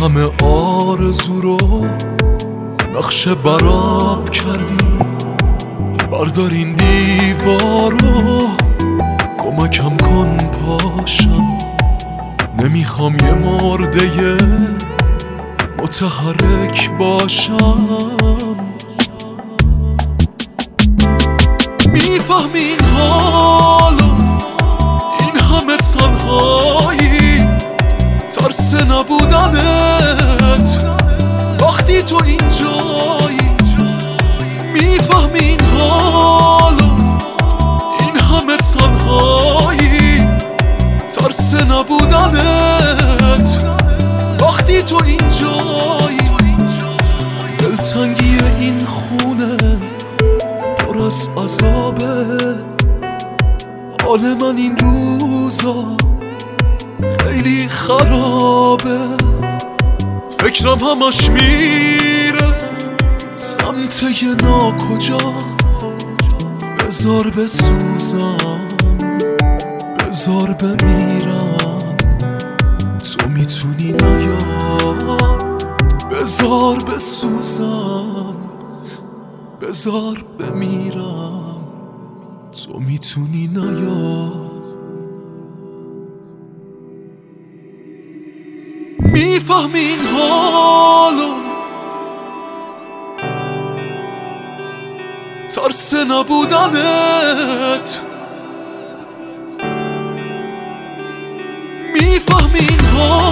همه آرزو رو نقشه براب کردی. بردار این دیوار رو کمکم کن پاشم. نمیخوام یه مرده متحرک باشم. میفهمی این حالو، این همه تنهایی، ترس نبودنت وقتی تو اینجایی. میفهمی این حالو، این همه تنهایی، ترس نبودنت وقتی تو اینجایی. دلتنگی این خونه پر از عذابه، حال من این روزا خیلی خرابه. فکرم همش میره سمت یه ناکجا. بذار بسوزم، بذار بمیرم، تو میتونی نیار. بذار بسوزم، بذار بمیرم، تو میتونی نیار. میفهمی این حالو، ترس نبودنت. میفهمی این حالو،